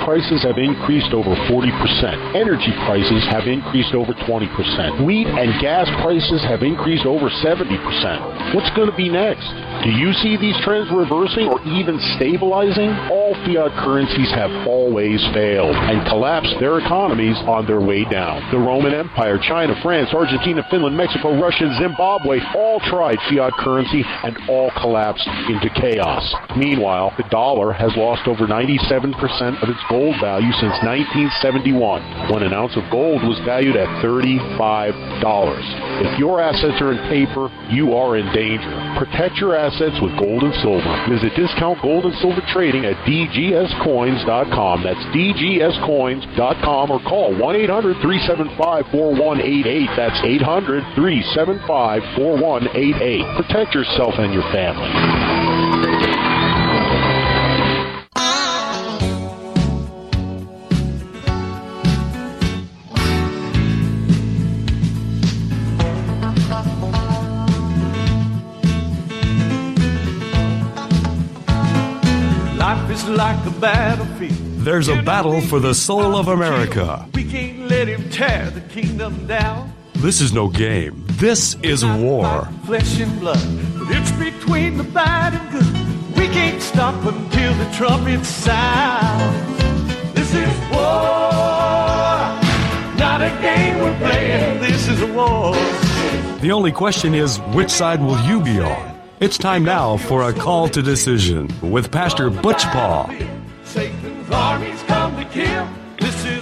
prices have increased over 40%. Energy prices have increased over 20%. Wheat and gas prices have increased over 70%. What's going to be next? Do you see these trends reversing or even stabilizing? All fiat currencies have always failed and collapsed their economies on their way down. The Roman Empire, China, France, Argentina, Finland, Mexico, Russia, Zimbabwe all tried fiat currency and all collapsed into chaos. Meanwhile, the dollar has lost over 97% of its gold value since 1971, when an ounce of gold was valued at $35. If your assets are in paper, you are in danger. Protect your assets with gold and silver. Visit Discount Gold and Silver Trading at dgscoins.com. That's dgscoins.com, or call 1-800-375-4188. That's 800-375-4188. Protect yourself and your family. Like a battlefield. There's a battle for the soul of America. We can't let him tear the kingdom down. This is no game. This is war. Flesh and blood, but it's between the bad and good. We can't stop until the trumpet sounds. This is war, not a game we're playing. This is a war. The only question is, which side will you be on? It's time now for a call to decision with Pastor Butch Paul. Satan's armies come to kill. This is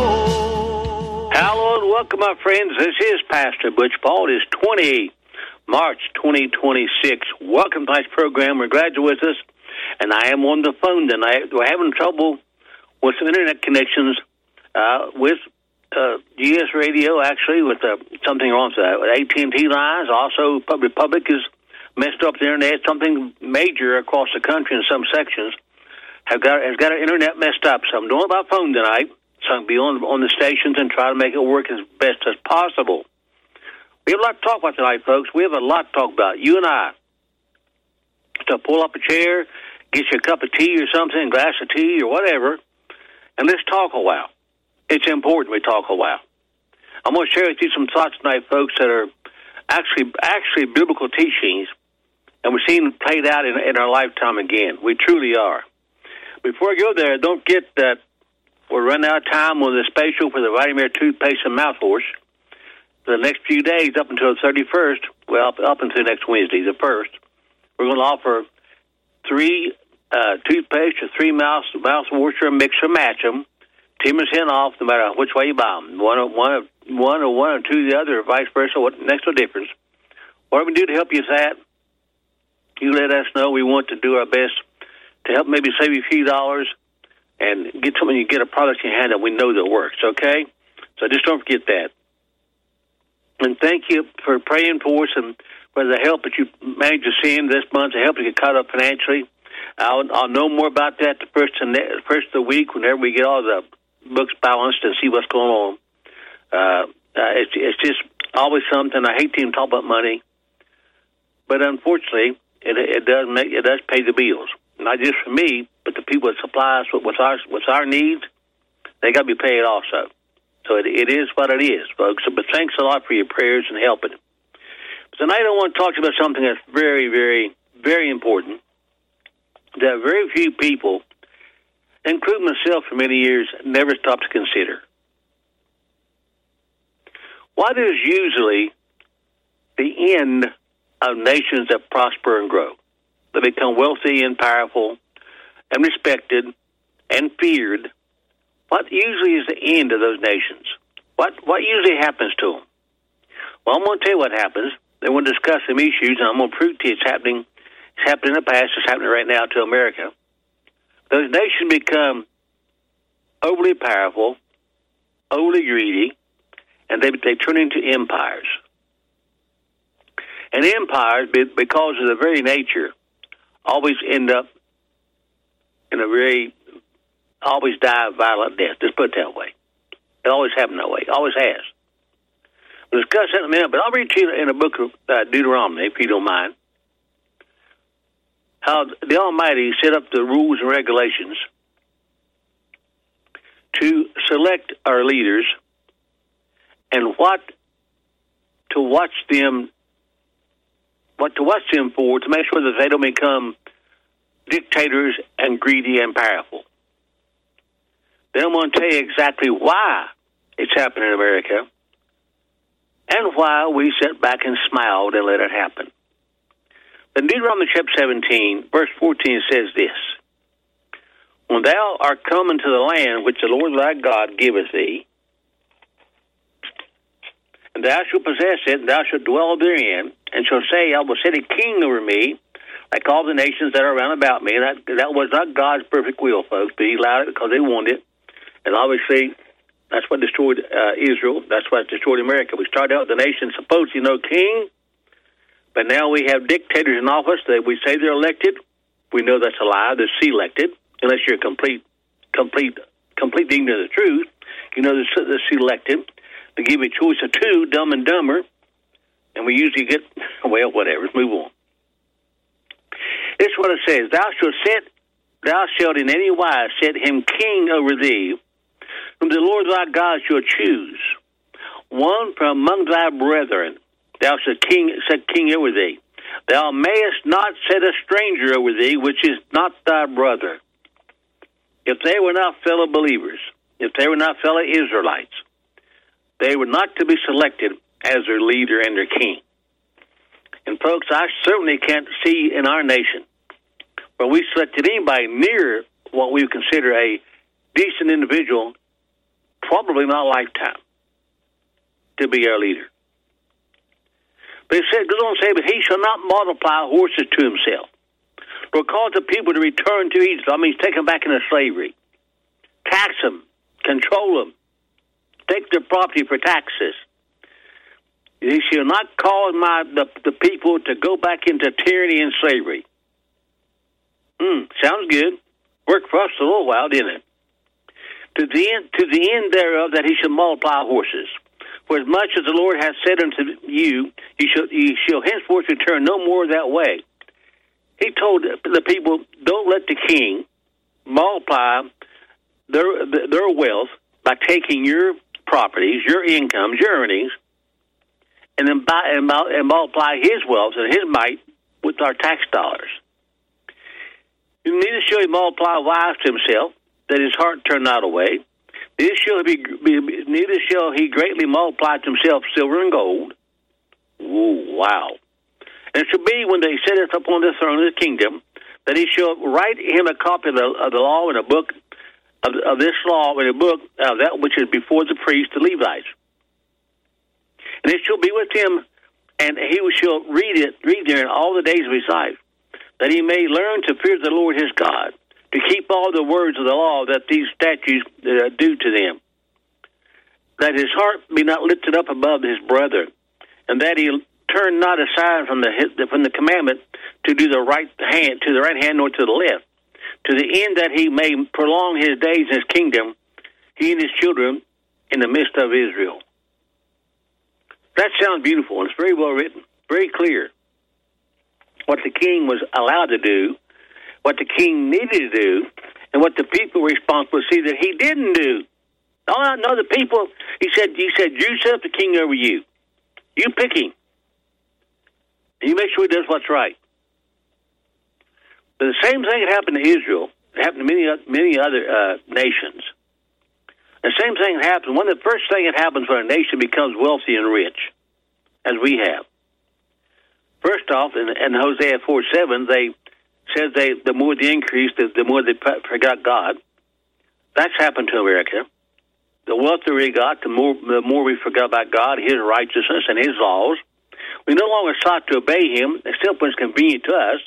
war. Hello and welcome, my friends. This is Pastor Butch Paul. It is March 2026. Welcome to tonight's program. We're glad you're with us. And I am on the phone tonight. We're having trouble with some internet connections with GS Radio, actually, with something wrong with AT&T lines. Also, Public is messed up the internet. Something major across the country in some sections has got our internet messed up. So I'm doing it by phone tonight. So I'll be on the stations and try to make it work as best as possible. We have a lot to talk about tonight, folks. We have a lot to talk about. You and I. So pull up a chair, get you a cup of tea or something, a glass of tea or whatever, and let's talk a while. It's important we talk a while. I'm going to share with you some thoughts tonight, folks, that are actually biblical teachings, and we're seeing it played out in our lifetime again. We truly are. Before I go there, don't forget that we're running out of time on the special for the Vitamin toothpaste and mouthwash. For the next few days, up until the 31st, well, up until next Wednesday, the 1st, we're going to offer 3 toothpaste or 3 mouthwash, or mix or match them, 10% off no matter which way you buy them. One or two the other, or vice versa. What makes no difference. What we do to help you with that, you let us know. We want to do our best to help maybe save you a few dollars and get something. You get a product in your hand that we know that works, okay? So just don't forget that. And thank you for praying for us and for the help that you managed to send this month to help you get caught up financially. I'll know more about that the first of the week whenever we get all the books balanced and see what's going on. It's just always something. I hate to even talk about money, but unfortunately, it does pay the bills. Not just for me, but the people that supply us with our needs. They got to be paid also. So it is what it is, folks. But thanks a lot for your prayers and helping. But tonight I want to talk to you about something that's very, very, very important that very few people, including myself for many years, never stop to consider. What is usually the end of nations that prosper and grow? They become wealthy and powerful and respected and feared. What usually is the end of those nations? What usually happens to them? Well, I'm going to tell you what happens. Then we'll discuss some issues, and I'm going to prove to you it's happening. It's happened in the past. It's happening right now to America. Those nations become overly powerful, overly greedy, and they turn into empires. And empires, because of their very nature, always end up in always die a violent death. Just put it that way. It always happened that way. It always has. We'll discuss that in a minute, but I'll read to you in a book of Deuteronomy, if you don't mind, how the Almighty set up the rules and regulations to select our leaders and what to watch them for to make sure that they don't become dictators and greedy and powerful. Then I'm going to tell you exactly why it's happening in America and why we sat back and smiled and let it happen. In Deuteronomy chapter 17, verse 14 says this: When thou art come into the land which the Lord thy God giveth thee, and thou shalt possess it, and thou shalt dwell therein, and shalt say, I will set a king over me, like all the nations that are round about me. And that was not God's perfect will, folks, but he allowed it because they wanted it. And obviously, that's what destroyed Israel. That's what destroyed America. We started out with the nation supposedly no king, but now we have dictators in office that we say they're elected. We know that's a lie. They're selected, unless you're complete ignorant of the truth. You know they're selected. They give you a choice of two, Dumb and Dumber, and we usually get, well, whatever. Let's move on. This is what it says: Thou shalt in any wise set him king over thee, whom the Lord thy God shall choose, one from among thy brethren. Thou shalt set king over thee. Thou mayest not set a stranger over thee, which is not thy brother. If they were not fellow believers, if they were not fellow Israelites, they were not to be selected as their leader and their king. And folks, I certainly can't see in our nation where we selected anybody near what we would consider a decent individual, probably not a lifetime, to be our leader. But it said, goes on to say, but he shall not multiply horses to himself, nor cause the people to return to Egypt. I mean, take them back into slavery, tax them, control them, take their property for taxes. He shall not cause the people to go back into tyranny and slavery. Sounds good. Worked for us a little while, didn't it? To the end thereof that he shall multiply horses. For as much as the Lord hath said unto you, ye shall henceforth return no more that way. He told the people, don't let the king multiply their wealth by taking your properties, your incomes, your earnings, and then multiply his wealth and his might with our tax dollars. Neither shall he multiply wives to himself, that his heart turn not away. Neither shall he greatly multiply to himself silver and gold. Ooh, wow. And it shall be when they set us upon the throne of the kingdom, that he shall write him a copy of the law and a book of this law in a book of that which is before the priests, the Levites. And it shall be with him, and he shall read therein all the days of his life, that he may learn to fear the Lord his God, to keep all the words of the law that these statutes do to them, that his heart be not lifted up above his brother, and that he turn not aside from the commandment to do the right hand nor to the left, to the end that he may prolong his days in his kingdom, he and his children in the midst of Israel. That sounds beautiful, and it's very well written, very clear. What the king was allowed to do, what the king needed to do, and what the people were responsible to see that he didn't do. No, the people, he said, you set up the king over you. You pick him. And you make sure he does what's right. But the same thing that happened to Israel, it happened to many other nations. The same thing happens. One of the first things that happens when a nation becomes wealthy and rich, as we have. First off, in Hosea 4:7, they said the more they increased, the more they forgot God. That's happened to America. The wealthier we got, the more we forgot about God, his righteousness, and his laws. We no longer sought to obey him, except when it's convenient to us.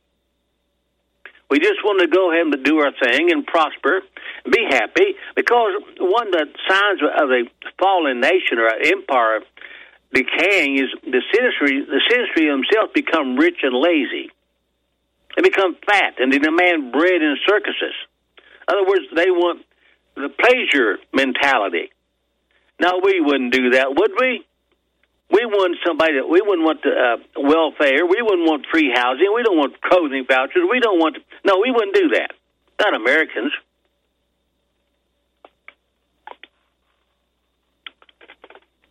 We just want to go ahead and do our thing and prosper, and be happy, because one of the signs of a fallen nation or an empire decaying is the citizenry themselves become rich and lazy. They become fat, and they demand bread and circuses. In other words, they want the pleasure mentality. Now, we wouldn't do that, would we? We wouldn't want welfare. We wouldn't want free housing. We don't want clothing vouchers. We wouldn't do that. Not Americans.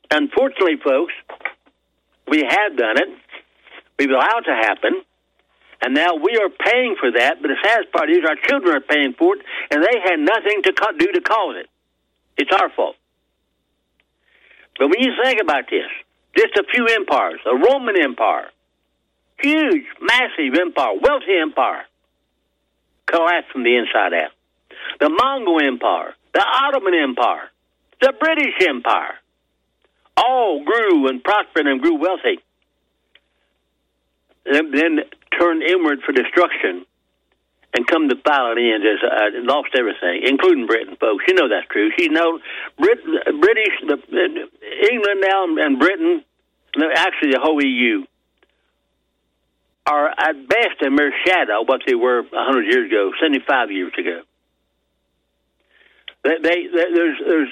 Unfortunately, folks, we have done it. We've allowed it to happen. And now we are paying for that. But the saddest part is our children are paying for it, and they had nothing to do to cause it. It's our fault. But when you think about this, just a few empires, the Roman Empire, huge, massive empire, wealthy empire, collapsed from the inside out. The Mongol Empire, the Ottoman Empire, the British Empire, all grew and prospered and grew wealthy. Then turned inward for destruction and come to violent ends as lost everything, including Britain, folks. You know that's true. England now and Britain, actually the whole EU, are at best a mere shadow of what they were 100 years ago, 75 years ago. There's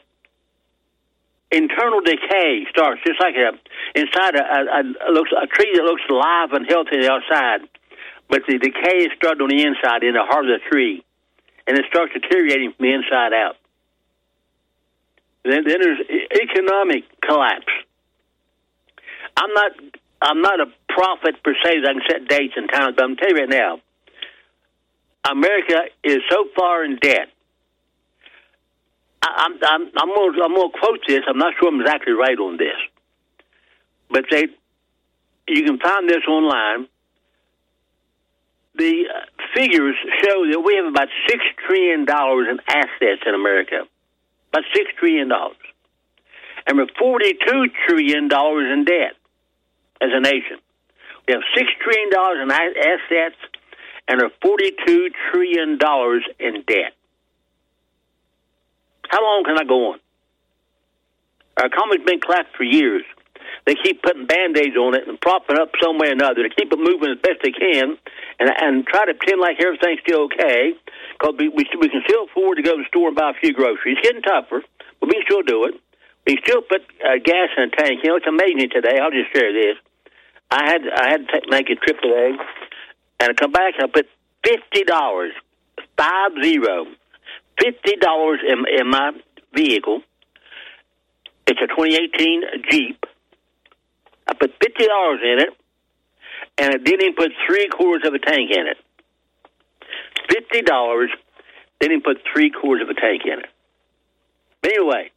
internal decay starts just like inside a tree that looks alive and healthy on the outside, but the decay is started on the inside in the heart of the tree, and it starts deteriorating from the inside out. Then there's economic collapse. I'm not a prophet per se that I can set dates and times, but I'm telling you right now, America is so far in debt. I'm going to quote this. I'm not sure I'm exactly right on this, but you can find this online. The figures show that we have about $6 trillion in assets in America, about $6 trillion, and we're $42 trillion in debt as a nation. We have $6 trillion in assets and are $42 trillion in debt. How long can I go on? Our economy's been collapsed for years. They keep putting Band-Aids on it and propping it up some way or another to keep it moving as best they can and try to pretend like everything's still okay, because we can still afford to go to the store and buy a few groceries. It's getting tougher, but we can still do it. We can still put gas in a tank. You know, it's amazing today. I'll just share this. I had to make a trip today, and I come back and I put $50, $50 in my vehicle. It's a 2018 Jeep. I put $50 in it, and I didn't even put 3/4 of a tank in it. $50, didn't even put 3/4 of a tank in it. Anyway,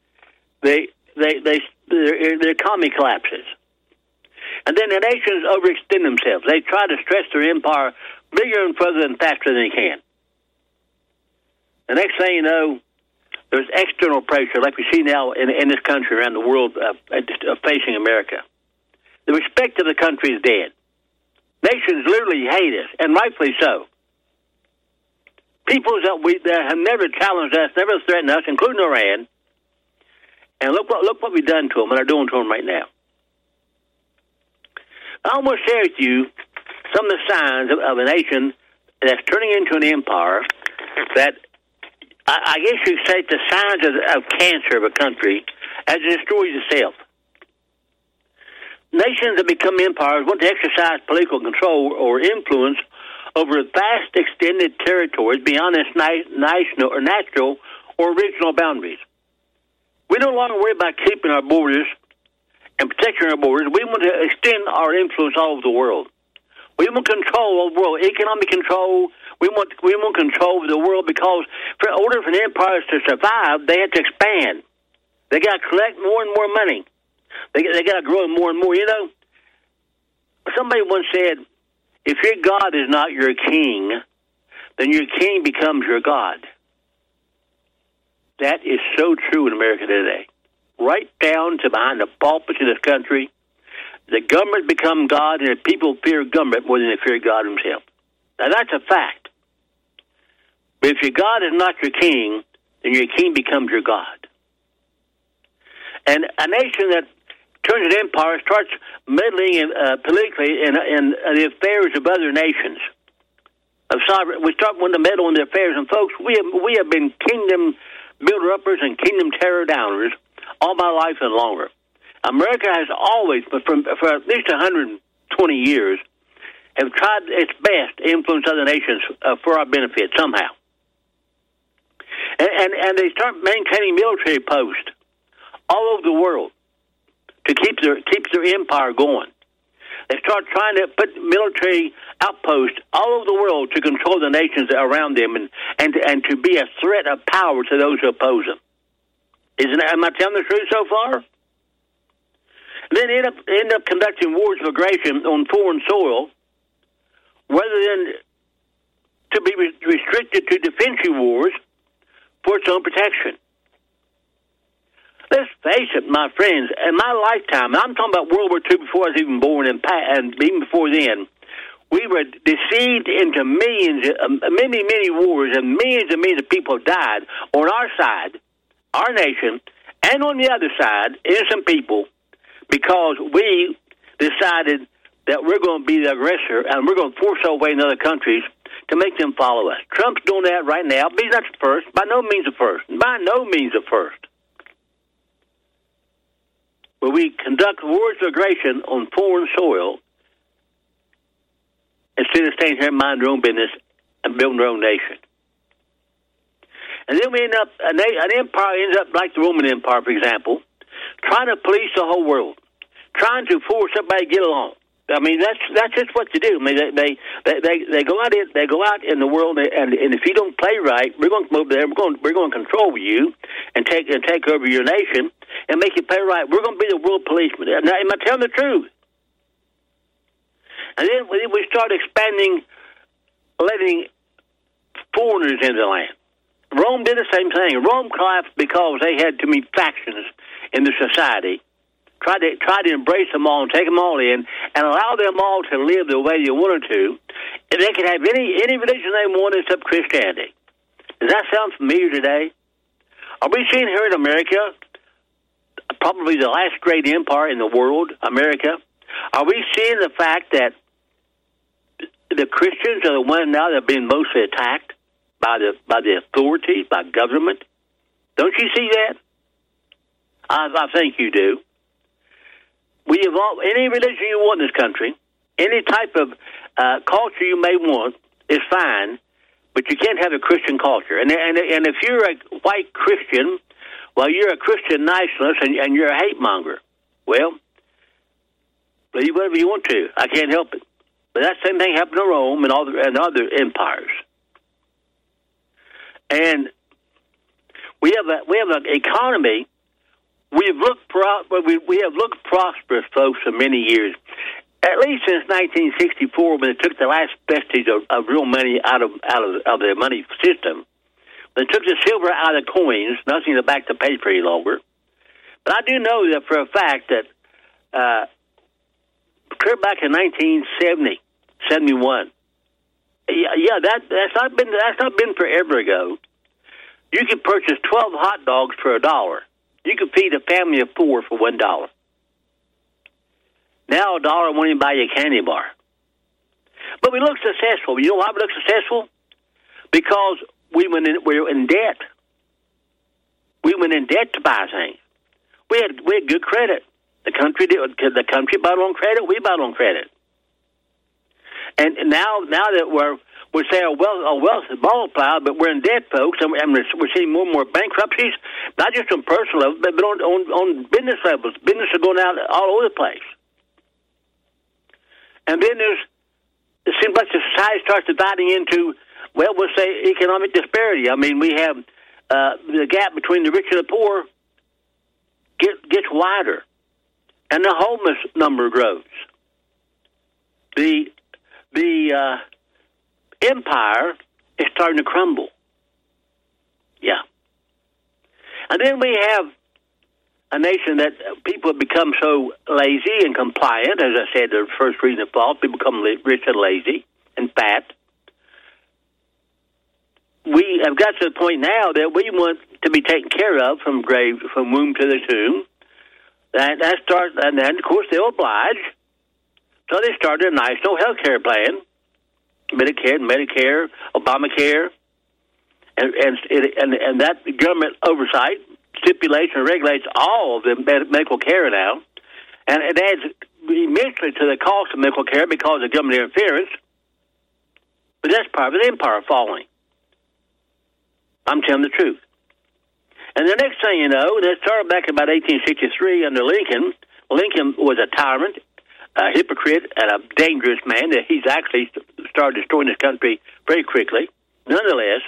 their economy collapses. And then the nations overextend themselves. They try to stretch their empire bigger and further and faster than they can. The next thing you know, there's external pressure like we see now in this country, around the world, facing America. The respect of the country is dead. Nations literally hate us, and rightfully so. Peoples that have never challenged us, never threatened us, including Iran, and look what we've done to them and are doing to them right now. I want to share with you some of the signs of a nation that's turning into an empire that I guess you could say the signs of cancer of a country as it destroys itself. Nations that become empires want to exercise political control or influence over vast extended territories beyond its national or natural or regional boundaries. We no longer worry about keeping our borders and protecting our borders. We want to extend our influence all over the world. We want control over the world, economic control. We want control over the world, because in order for the empires to survive, they have to expand. They got to collect more and more money. They got to grow more and more. You know, somebody once said, if your God is not your king, then your king becomes your God. That is so true in America today. Right down to behind the pulpits of this country, the government become God, and the people fear government more than they fear God himself. Now, that's a fact. But if your God is not your king, then your king becomes your God. And a nation that turns an empire starts meddling politically in the affairs of other nations. We start wanting to meddle in their affairs. And, folks, we have been kingdom builder-uppers and kingdom tear-downers all my life and longer. America has always, for at least 120 years, have tried its best to influence other nations for our benefit somehow. And they start maintaining military posts all over the world to keep their empire going. They start trying to put military outposts all over the world to control the nations around them and to be a threat of power to those who oppose them. Am I telling the truth so far? Then end up conducting wars of aggression on foreign soil rather than to be restricted to defensive wars for its own protection. Let's face it, my friends, in my lifetime, and I'm talking about World War II before I was even born, and even before then, we were deceived into many wars, and millions of people died on our side, our nation, and on the other side, innocent people, because we decided that we're going to be the aggressor, and we're going to force our way in other countries to make them follow us. Trump's doing that right now, but he's not the first. By no means the first. By no means the first. Where we conduct wars of aggression on foreign soil instead of staying here and mind their own business and building their own nation. And then we end up, an empire ends up like the Roman Empire, for example, trying to police the whole world, trying to force everybody to get along. I mean, that's just what they do. I mean, they go out in the world, and if you don't play right, we're going to come over there. We're going to control you and take over your nation and make you play right. We're going to be the world policeman. Now, am I telling the truth? And then we start expanding, letting foreigners into the land. Rome did the same thing. Rome collapsed because they had too many factions in the society. Tried to embrace them all and take them all in and allow them all to live the way they wanted to. And they could have any religion they wanted except Christianity. Does that sound familiar today? Are we seeing here in America, probably the last great empire in the world, America, are we seeing the fact that the Christians are the ones now that are being mostly attacked by the authorities, by government? Don't you see that? I think you do. We evolve any religion you want in this country, any type of culture you may want is fine, but you can't have a Christian culture. And if you're a white Christian, well, you're a Christian nationalist and you're a hate monger. Well, believe whatever you want to. I can't help it. But that same thing happened to Rome and other empires. And we have an economy. We have looked prosperous, folks, for many years. At least since 1964, when they took the last vestige of real money out of the money system. They took the silver out of the coins, nothing to back the paper any longer. But I do know that for a fact that clear back in 1970, 71. Yeah, that's not been forever ago. You could purchase 12 hot dogs for $1. You could feed a family of 4 for $1. Now $1 won't even buy you a candy bar. But we look successful. You know why we look successful? Because we were in debt. We went in debt to buy things. We had good credit. The country bought on credit. We bought on credit. And now that we say our wealth is multiplied, but we're in debt, folks, and we're seeing more and more bankruptcies, not just on personal levels, but on business levels. Business are going out all over the place. And then it seems like the society starts dividing into, well, we'll say economic disparity. I mean, we have the gap between the rich and the poor gets wider, and the homeless number grows. The empire is starting to crumble. Yeah. And then we have a nation that people have become so lazy and compliant. As I said, the first reason of fall, people become rich and lazy and fat. We have got to the point now that we want to be taken care of from womb to the tomb. And then, of course, they'll oblige. So they started a national health care plan, Medicare, Obamacare, and that government oversight stipulates and regulates all of the medical care now, and it adds immensely to the cost of medical care because of government interference. But that's part of the empire falling. I'm telling the truth. And the next thing you know, that started back in about 1863 under Lincoln. Lincoln was a tyrant, a hypocrite, and a dangerous man. That he's actually started destroying this country very quickly. Nonetheless,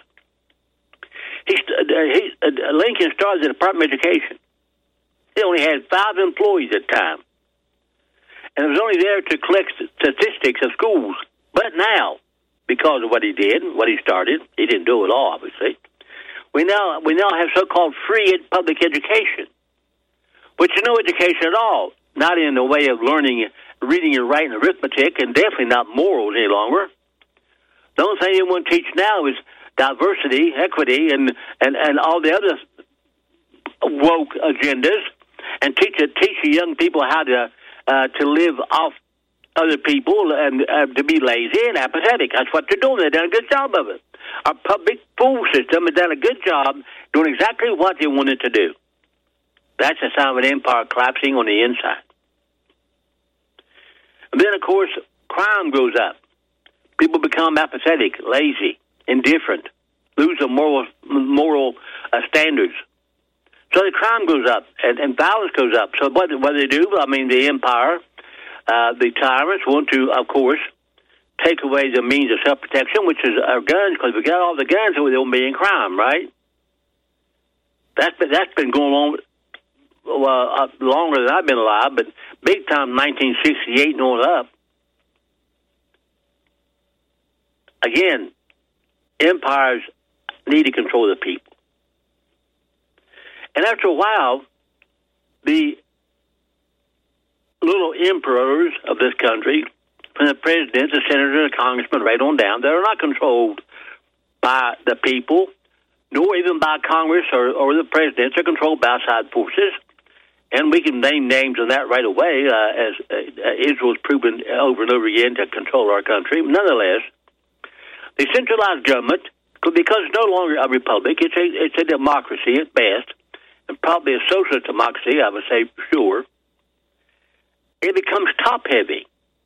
Lincoln started the Department of Education. He only had 5 employees at the time. And it was only there to collect statistics of schools. But now, because of what he did, what he started, he didn't do it all, obviously, we now have so-called free public education, which is no education at all, not in the way of learning, reading and writing arithmetic, and definitely not morals any longer. The only thing they want to teach now is diversity, equity, and all the other woke agendas, and teach the young people how to live off other people and to be lazy and apathetic. That's what they're doing. They've done a good job of it. Our public school system has done a good job doing exactly what they wanted to do. That's a sign of an empire collapsing on the inside. And then, of course, crime goes up. People become apathetic, lazy, indifferent, lose their moral standards. So the crime goes up, and violence goes up. So what they do, I mean, the empire, the tyrants want to, of course, take away the means of self-protection, which is our guns, because we got all the guns, so we don't be in crime, right? That's been going on longer than I've been alive, but big time 1968 and on up. Again, empires need to control the people. And after a while, the little emperors of this country, from the presidents, the senators, the congressmen, right on down, they're not controlled by the people, nor even by Congress or the presidents. They're controlled by outside forces. And we can name names on that right away, as Israel's proven over and over again to control our country. Nonetheless, the centralized government, because it's no longer a republic, it's a democracy at best, and probably a socialist democracy, I would say for sure, it becomes top-heavy.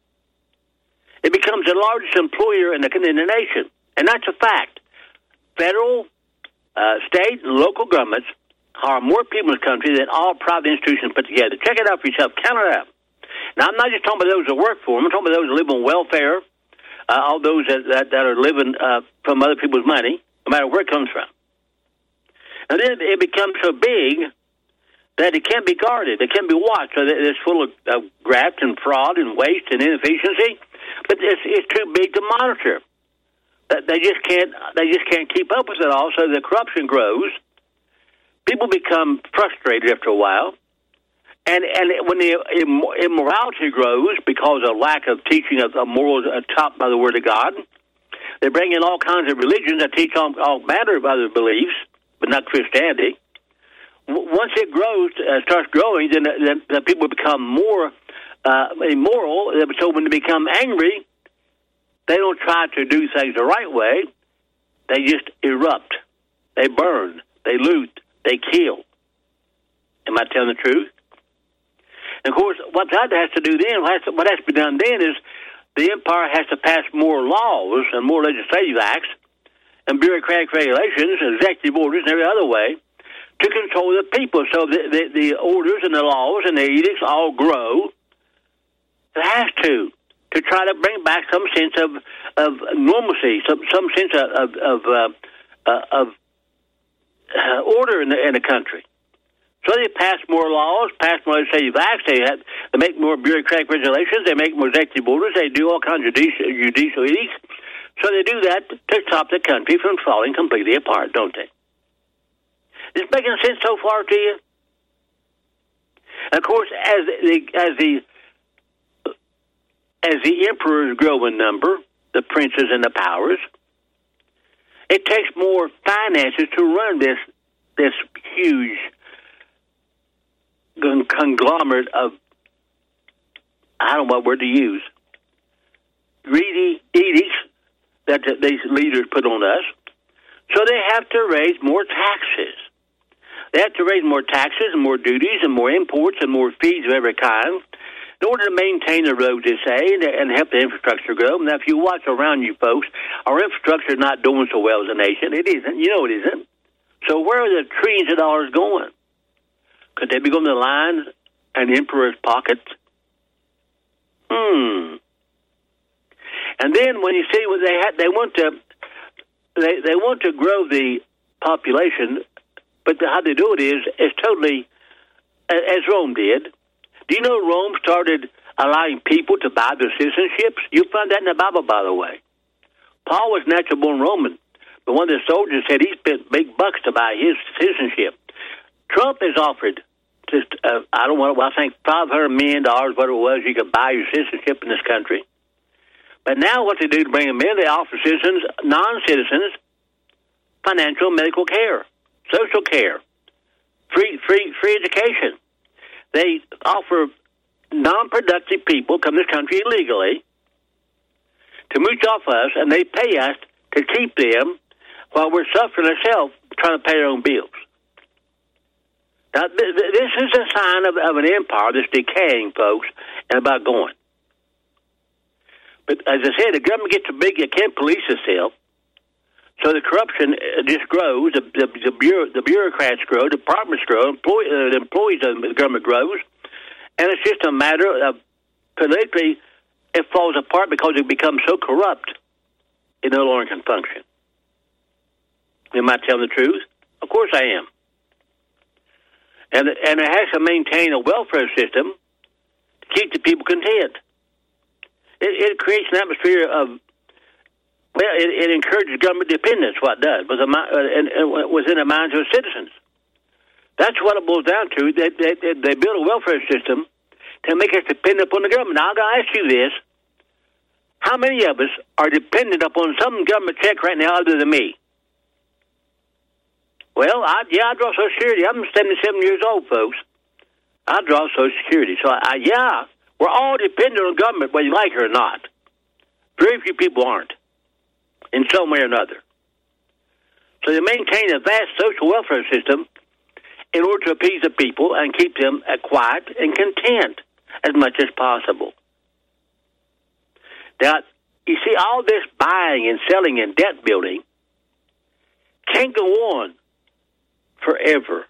It becomes the largest employer in the nation, and that's a fact. Federal, state, and local governments hire more people in this country than all private institutions put together. Check it out for yourself. Count it out. Now, I'm not just talking about those that work for them. I'm talking about those that live on welfare, all those that are living from other people's money, no matter where it comes from. And then it becomes so big that it can't be guarded. It can't be watched. So it's full of graft and fraud and waste and inefficiency. But it's too big to monitor. They just can't keep up with it all. So the corruption grows. People become frustrated after a while. And when the immorality grows because of lack of teaching of morals taught by the Word of God, they bring in all kinds of religions that teach all manner of other beliefs, but not Christianity. Once it grows, starts growing, then people become more immoral. So when they become angry, they don't try to do things the right way. They just erupt. They burn. They loot. They kill. Am I telling the truth? And of course, what that has to do then, what has to be done then is the empire has to pass more laws and more legislative acts and bureaucratic regulations, executive orders, and every other way to control the people. So the orders and the laws and the edicts all grow. It has to try to bring back some sense of normalcy, some sense of order in the country. So they pass more laws, pass more legislative acts, they make more bureaucratic regulations, they make more executive orders, they do all kinds of judicial edicts. So they do that to stop the country from falling completely apart, don't they? Is this making sense so far to you? And of course, as the emperors grow in number, the princes and the powers, it takes more finances to run this huge conglomerate of, I don't know what word to use, greedy edicts that these leaders put on us. So they have to raise more taxes. They have to raise more taxes and more duties and more imports and more fees of every kind in order to maintain the roads, they say, and help the infrastructure grow. Now, if you watch around you folks, our infrastructure is not doing so well as a nation. It isn't. You know it isn't. So where are the trillions of dollars going? Could they be going to the lines and the emperor's pockets? And then when you see what they want to grow the population, but how they do it is totally as Rome did. Do you know Rome started allowing people to buy their citizenships? You find that in the Bible, by the way. Paul was natural born Roman, but one of the soldiers said he spent big bucks to buy his citizenship. Trump has offered just I think $500 million, whatever it was, you could buy your citizenship in this country. But now what they do to bring them in, they offer citizens, non-citizens, financial and medical care, social care, free education. They offer non-productive people come to this country illegally to mooch off us, and they pay us to keep them while we're suffering ourselves trying to pay our own bills. Now, this is a sign of an empire that's decaying, folks, and about going. But as I said, the government gets so big it can't police itself, so the corruption just grows. The bureaucrats grow, departments grow, the employees of the government grows, and it's just a matter of politically it falls apart because it becomes so corrupt it no longer can function. Am I telling the truth? Of course I am. And it has to maintain a welfare system to keep the people content. It creates an atmosphere of, it encourages government dependence, what it does, within the minds of citizens. That's what it boils down to. They build a welfare system to make us dependent upon the government. Now, I'm going to ask you this. How many of us are dependent upon some government check right now other than me? Well, I draw Social Security. I'm 77 years old, folks. I draw Social Security. So, we're all dependent on government, whether you like it or not. Very few people aren't, in some way or another. So they maintain a vast social welfare system in order to appease the people and keep them quiet and content as much as possible. Now, you see, all this buying and selling and debt building can't go on forever.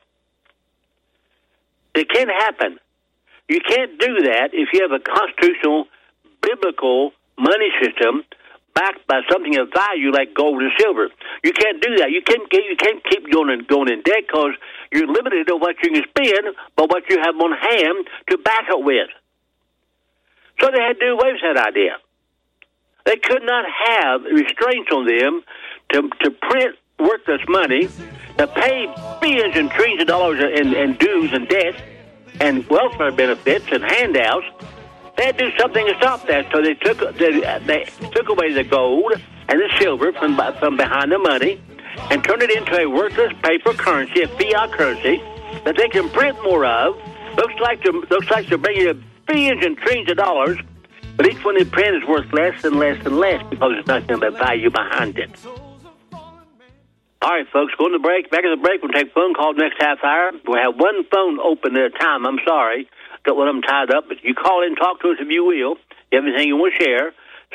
It can't happen. You can't do that if you have a constitutional, biblical money system backed by something of value like gold and silver. You can't do that. You can't keep going in debt because you're limited to what you can spend, but what you have on hand to back it with. So they had to do away with that idea. They could not have restraints on them to print worthless money, to pay billions and trillions of dollars in dues and debt and welfare benefits and handouts. They had to do something to stop that. So they took away the gold and the silver from behind the money and turned it into a worthless paper currency, a fiat currency that they can print more of. Looks like they're bringing in billions and trillions of dollars, but each one they print is worth less and less and less because there's nothing but value behind it. All right, folks, going to break. Back at the break, we'll take phone call next half hour. We'll have one phone open at a time. I'm sorry. Got one of them tied up, but you call in and talk to us if you will. If you have anything you want to share,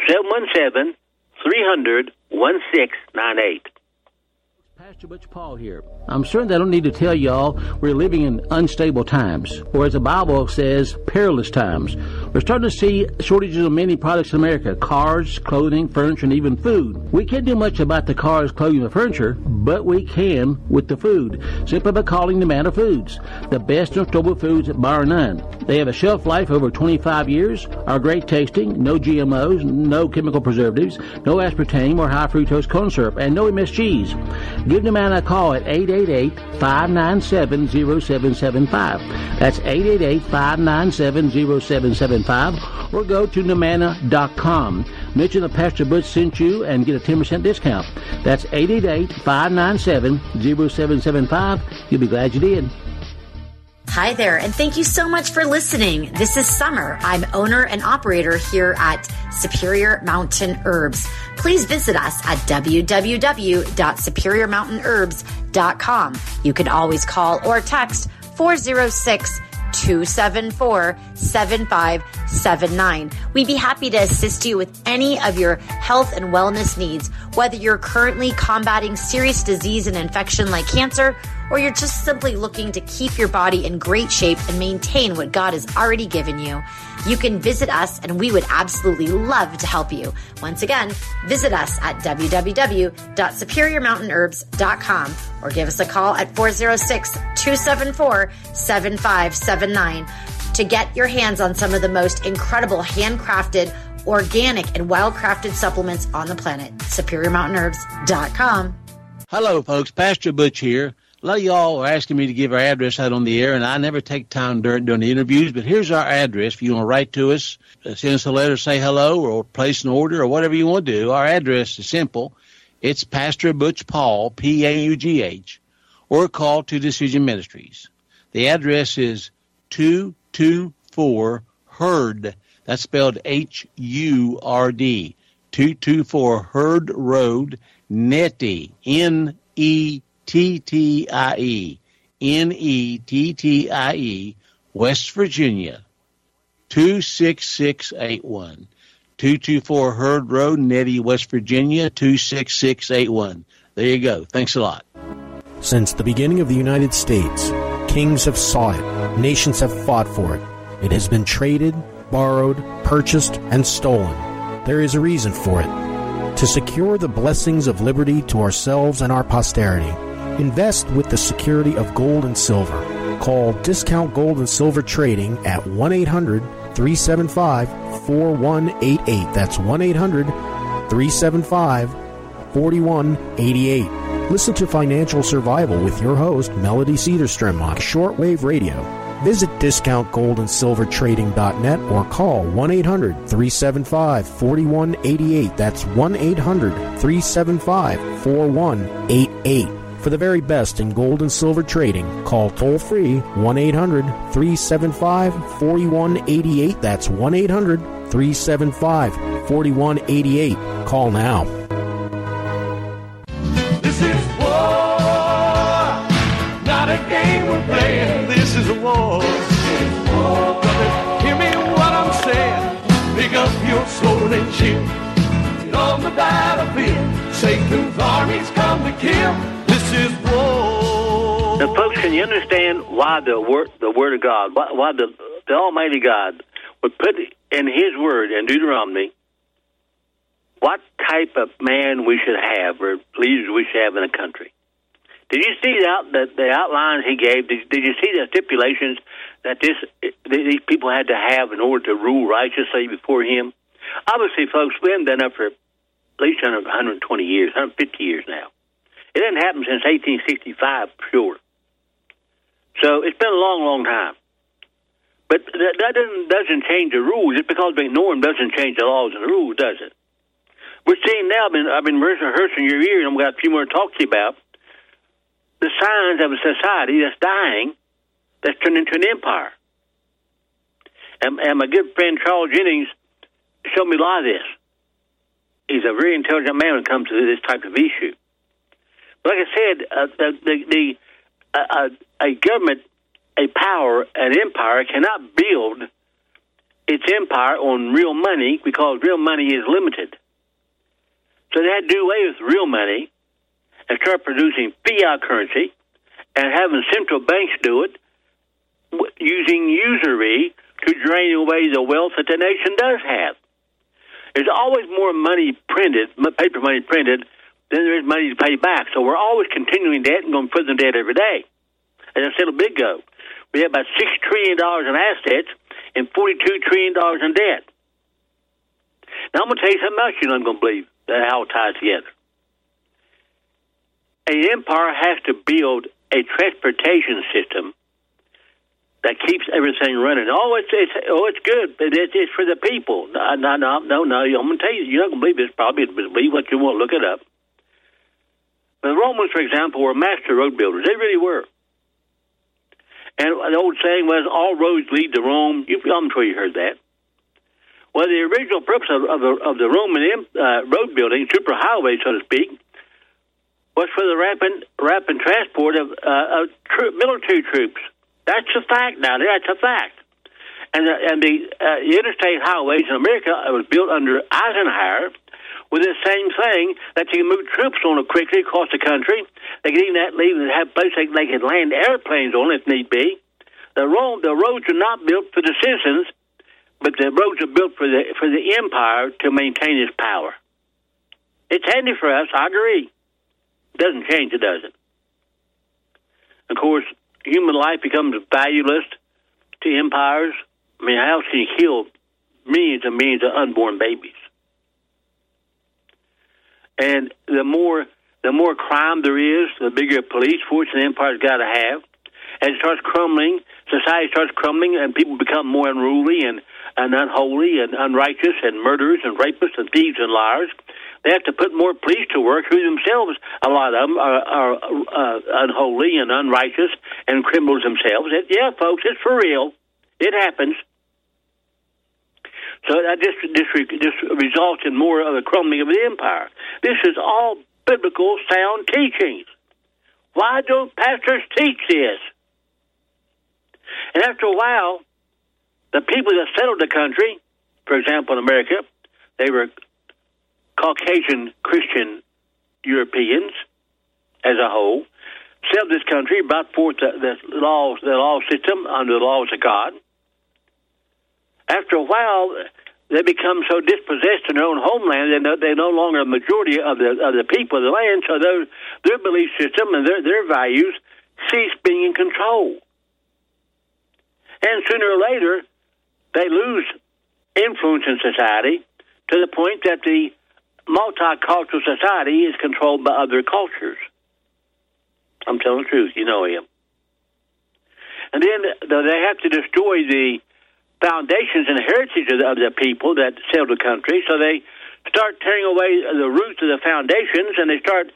717-300-1698. Pastor Butch Paul here. I'm certain that I don't need to tell y'all we're living in unstable times, or as the Bible says, perilous times. We're starting to see shortages of many products in America: cars, clothing, furniture, and even food. We can't do much about the cars, clothing, and furniture, but we can with the food, simply by calling the Man of Foods. The best and stable foods, bar none. They have a shelf life over 25 years, are great tasting, no GMOs, no chemical preservatives, no aspartame or high fructose corn syrup, and no MSGs. Give the man a call at 888-597-0775. That's 888-597-0775, or go to Nomana.com. Mention that Pastor Butch sent you and get a 10% discount. That's 888-597-0775. You'll be glad you did. Hi there, and thank you so much for listening. This is Summer. I'm owner and operator here at Superior Mountain Herbs. Please visit us at www.superiormountainherbs.com. You can always call or text 406 274-7579. We'd be happy to assist you with any of your health and wellness needs, whether you're currently combating serious disease and infection like cancer, or you're just simply looking to keep your body in great shape and maintain what God has already given you. You can visit us, and we would absolutely love to help you. Once again, visit us at www.superiormountainherbs.com or give us a call at 406-274-7579 to get your hands on some of the most incredible handcrafted, organic, and wild-crafted supplements on the planet. SuperiorMountainHerbs.com. Hello, folks. Pastor Butch here. A lot of y'all are asking me to give our address out on the air, and I never take time during the interviews, but here's our address. If you want to write to us, send us a letter, say hello, or place an order, or whatever you want to do, our address is simple. It's Pastor Butch Paul, P-A-U-G-H, or call to Decision Ministries. The address is 224 Hurd. That's spelled H-U-R-D. 224 Hurd Road, Nettie, Nettie, West Virginia, 26681. 224 Hurd Road, Nettie, West Virginia, 26681. There you go. Thanks a lot. Since the beginning of the United States, kings have sought it, nations have fought for it. It has been traded, borrowed, purchased, and stolen. There is a reason for it. To secure the blessings of liberty to ourselves and our posterity, invest with the security of gold and silver. Call Discount Gold and Silver Trading at 1-800-375-4188. That's 1-800-375-4188. Listen to Financial Survival with your host, Melody Cedarstrom, on shortwave radio. Visit discountgoldandsilvertrading.net or call 1-800-375-4188. That's 1-800-375-4188. For the very best in gold and silver trading, call toll-free 1-800-375-4188. That's 1-800-375-4188. Call now. This is war, not a game we're playing. This is a war. Brother, hear me what I'm saying. Pick up your sword and shield. Get on the battlefield. Satan's armies come to kill. This is war. Now, folks, can you understand why the word of God, why the Almighty God would put in His Word in Deuteronomy what type of man we should have or leaders we should have in a country? Did you see the outlines He gave? Did you see the stipulations that these people had to have in order to rule righteously before Him? Obviously, folks, we haven't done that for at least 120 years, 150 years now. It didn't happen since 1865, for sure. So it's been a long, long time. But that doesn't change the rules. Just because we ignore them doesn't change the laws and the rules, does it? We're seeing now, I've been rehearsing your ears, and I've got a few more to talk to you about, the signs of a society that's dying, that's turned into an empire. And my good friend Charles Jennings showed me a lot of this. He's a very intelligent man when it comes to this type of issue. Like I said, a government, a power, an empire cannot build its empire on real money because real money is limited. So they had to do away with real money and start producing fiat currency and having central banks do it using usury to drain away the wealth that the nation does have. There's always more money printed, paper money printed, than there is money to pay back. So we're always continuing debt and going further in debt every day. As I said a bit ago, we have about $6 trillion in assets and $42 trillion in debt. Now, I'm going to tell you something else you're not going to believe, that how it ties together. An empire has to build a transportation system that keeps everything running. It's good, but it's for the people. No. I'm going to tell you, you're not going to believe this. Probably believe what you want. Look it up. The Romans, for example, were master road builders. They really were. And the old saying was, all roads lead to Rome. I'm sure you heard that. Well, the original purpose of the Roman road building, superhighway, so to speak, was for the rapid transport of military troops That's a fact now. That's a fact. And the interstate highways in America was built under Eisenhower with the same thing, that you can move troops on it quickly across the country. They can even leave and have places they can land airplanes on if need be. The roads are not built for the citizens, but the roads are built for the empire to maintain its power. It's handy for us, I agree. It doesn't change it, does it? Of course, human life becomes valueless to empires. I mean, how else can you kill millions and millions of unborn babies? And the more crime there is, the bigger police force an empire's got to have. As it starts crumbling, society starts crumbling, and people become more unruly and unholy and unrighteous and murderers and rapists and thieves and liars. They have to put more police to work who themselves, a lot of them, are unholy and unrighteous and criminals themselves. Yeah, folks, it's for real. It happens. So that just results in more of the crumbling of the empire. This is all biblical sound teachings. Why don't pastors teach this? And after a while, the people that settled the country, for example, in America, they were Caucasian Christian Europeans as a whole, settled this country, brought forth the law system under the laws of God. After a while, they become so dispossessed in their own homeland that they're no longer a majority of the people of the land, so their belief system and their values cease being in control. And sooner or later, they lose influence in society to the point that the multicultural society is controlled by other cultures. I'm telling the truth, you know him. And then they have to destroy the foundations and heritage of the people that settled the country, so they start tearing away the roots of the foundations, and they start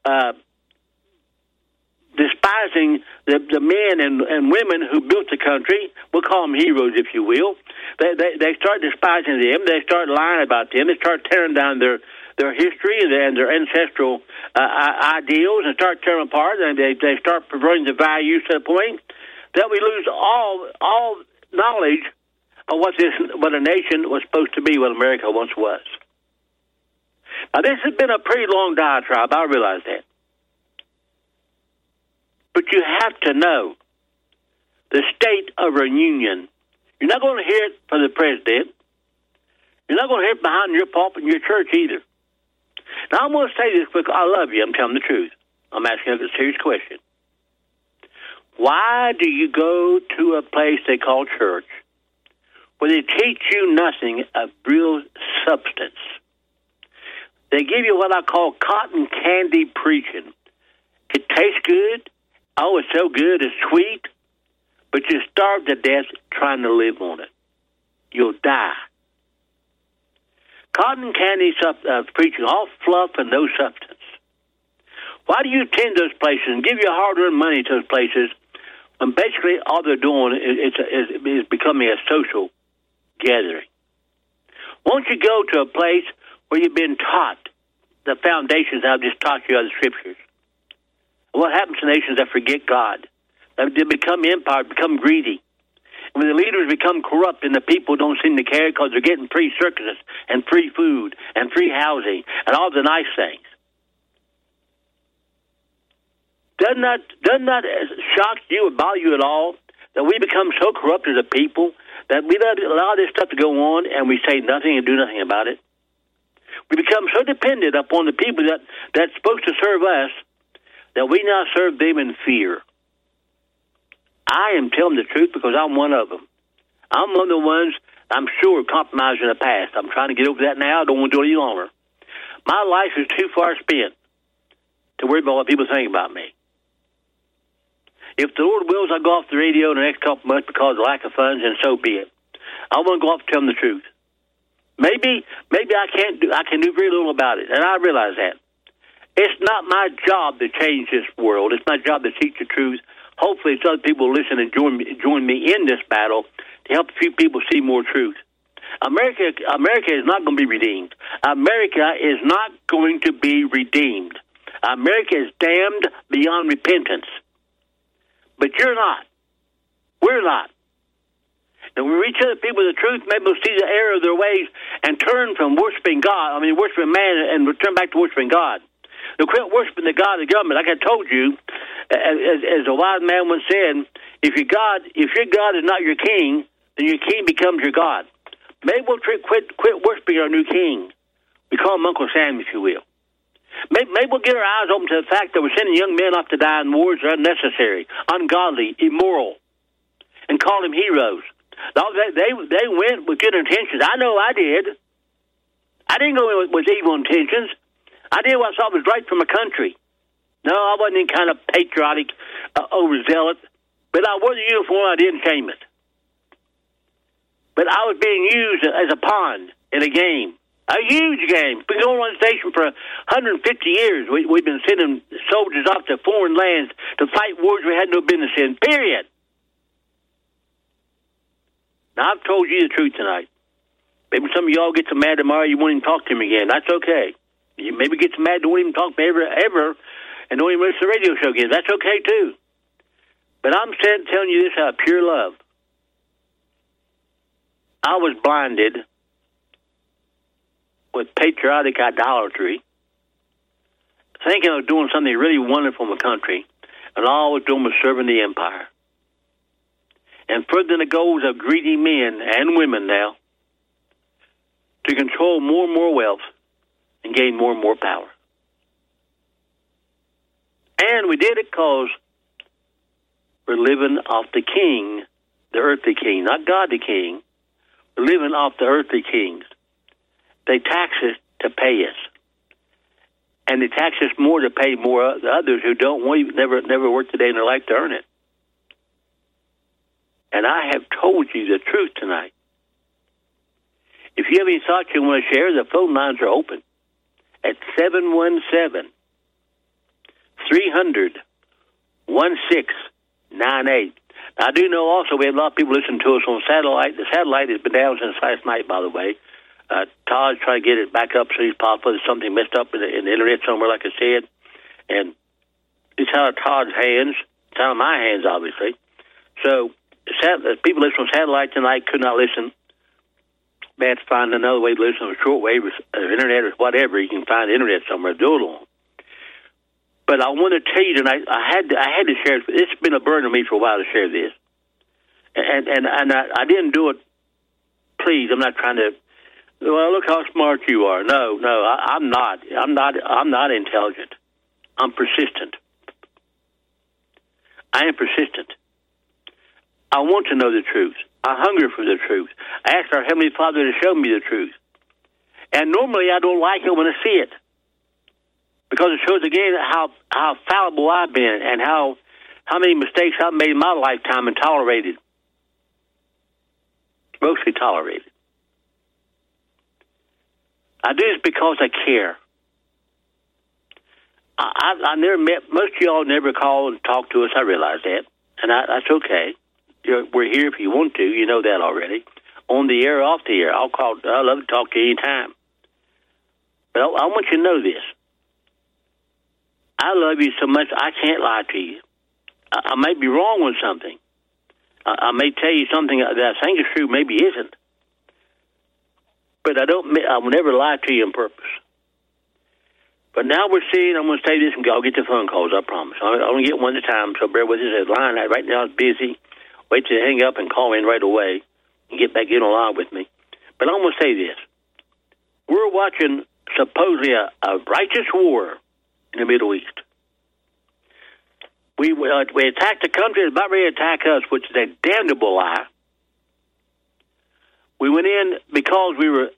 despising the men and women who built the country. We'll call them heroes, if you will. They start despising them. They start lying about them. They start tearing down their history and their ancestral ideals, and start tearing them apart. And they start perverting the values to the point that we lose all knowledge of what a nation was supposed to be, what America once was. Now, this has been a pretty long diatribe. I realize that. But you have to know the state of our union. You're not going to hear it from the president. You're not going to hear it behind your pulpit in your church either. Now, I'm going to say this because I love you. I'm telling the truth. I'm asking a serious question. Why do you go to a place they call church where they teach you nothing of real substance? They give you what I call cotton candy preaching. It tastes good. Oh, it's so good. It's sweet. But you starve to death trying to live on it. You'll die. Cotton candy preaching, all fluff and no substance. Why do you attend those places and give your hard-earned money to those places when basically all they're doing is becoming a social gathering? Won't you go to a place where you've been taught the foundations I've just taught you of the Scriptures? What happens to nations that forget God? They become empire, become greedy. And when the leaders become corrupt and the people don't seem to care because they're getting free circuses and free food and free housing and all the nice things. Doesn't that shock you or bother you at all that we become so corrupt as a people that we allow this stuff to go on and we say nothing and do nothing about it? We become so dependent upon the people that's supposed to serve us that we now serve them in fear. I am telling the truth because I'm one of them. I'm one of the ones, I'm sure, compromised in the past. I'm trying to get over that now. I don't want to do it any longer. My life is too far spent to worry about what people think about me. If the Lord wills, I'll go off the radio in the next couple months because of lack of funds, and so be it. I want to go off and tell them the truth. Maybe I can do very little about it, and I realize that. It's not my job to change this world. It's my job to teach the truth. Hopefully, it's other people listen and join me in this battle to help a few people see more truth. America is not going to be redeemed. America is not going to be redeemed. America is damned beyond repentance. But you're not. We're not. And when we reach other people with the truth, maybe we'll see the error of their ways and turn from worshiping worshiping man, and return back to worshiping God. They'll quit worshiping the God of the government. Like I told you, as a wise man once said, if your God is not your king, then your king becomes your God. Maybe we'll quit worshiping our new king. We call him Uncle Sam, if you will. Maybe we'll get our eyes open to the fact that we're sending young men off to die in wars that are unnecessary, ungodly, immoral, and call them heroes. They went with good intentions. I know I did. I didn't go in with evil intentions. I did what I thought was right for my country. No, I wasn't any kind of patriotic, overzealous. But I wore the uniform. I didn't shame it. But I was being used as a pawn in a game. A huge game. We've been going on station for 150 years. We've been sending soldiers off to foreign lands to fight wars we had no business in, period. Now, I've told you the truth tonight. Maybe some of y'all get so mad tomorrow you won't even talk to me again. That's okay. You maybe get so mad you won't even talk to me ever, and don't even listen to the radio show again. That's okay, too. But I'm telling you this out of pure love. I was blinded with patriotic idolatry, thinking I was doing something really wonderful in my country, and all I was doing was serving the empire. And furthering the goals of greedy men and women now to control more and more wealth and gain more and more power. And we did it because we're living off the king, the earthly king, not God the king. We're living off the earthly kings. They tax us to pay us. And they tax us more to pay more the others who never worked a day in their life to earn it. And I have told you the truth tonight. If you have any thoughts you want to share, the phone lines are open at 717-300-1698. I do know also we have a lot of people listening to us on satellite. The satellite has been down since last night, by the way. Todd's trying to get it back up so he's possible. There's something messed up in the internet somewhere, like I said. And it's out of Todd's hands. It's out of my hands, obviously. So people listening on satellite tonight could not listen. They had to find another way to listen on shortwave or internet or whatever. You can find the internet somewhere to do it on. But I want to tell you tonight, I had to share it. It's been a burden on me for a while to share this. And I didn't do it, please. I'm not trying to, well, look how smart you are. No, I'm not. I'm not intelligent. I'm persistent. I am persistent. I want to know the truth. I hunger for the truth. I ask our Heavenly Father to show me the truth. And normally I don't like it when I see it. Because it shows again how fallible I've been and how many mistakes I've made in my lifetime and tolerated. Mostly tolerated. I do this because I care. I never met, most of y'all never call and talk to us. I realize that. And that's okay. We're here if you want to. You know that already. On the air, off the air. I'll call. I love to talk to you anytime. But I want you to know this. I love you so much I can't lie to you. I may be wrong on something. I may tell you something that I think is true, maybe isn't. But I will never lie to you on purpose. But now we're seeing, I'm going to say this, and I'll get the phone calls, I promise. I'm going to get one at a time, so bear with us. The line right now is busy. Wait till you hang up and call in right away and get back in line with me. But I'm going to say this. We're watching supposedly a righteous war in the Middle East. We attacked the country that's about ready to attack us, which is a damnable lie. We went in because we were,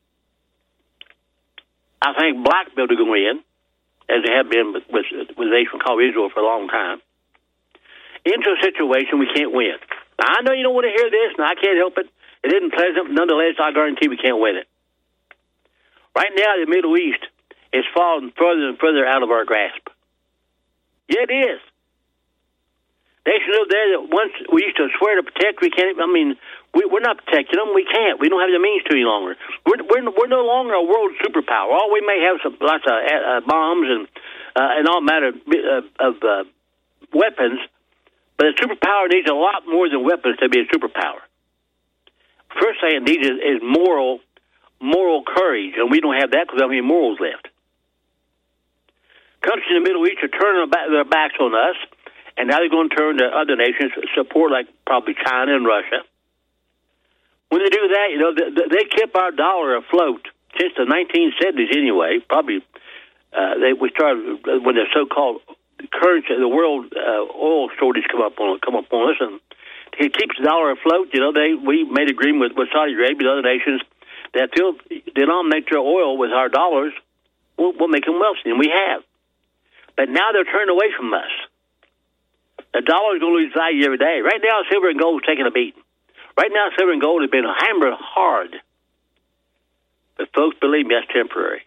I think, blackmailed to go in, as they have been with a nation called Israel for a long time, into a situation we can't win. Now, I know you don't want to hear this, and I can't help it. It isn't pleasant. Nonetheless, I guarantee we can't win it. Right now, the Middle East is falling further and further out of our grasp. Yeah, it is. Nations over there that once we used to swear to protect, we can't. I mean, we're not protecting them. We can't. We don't have the means to any longer. We're no longer a world superpower. All we may have lots of bombs and all manner of weapons, But a superpower needs a lot more than weapons to be a superpower. First thing it needs is moral courage, and we don't have that because we don't have any morals left. Countries in the Middle East are turning their backs on us, and now they're going to turn to other nations, support like probably China and Russia. When they do that, they kept our dollar afloat since the 1970s anyway. Probably we started when the so-called currency, the world oil shortage come up on us, and it keeps the dollar afloat. We made agreement with Saudi Arabia and other nations that they'll denominate their oil with our dollars. We'll make them wealthy, and we have. But now they're turning away from us. The dollar is going to lose value every day. Right now, silver and gold is taking a beating. Right now, silver and gold have been hammered hard. But folks, believe me, that's temporary.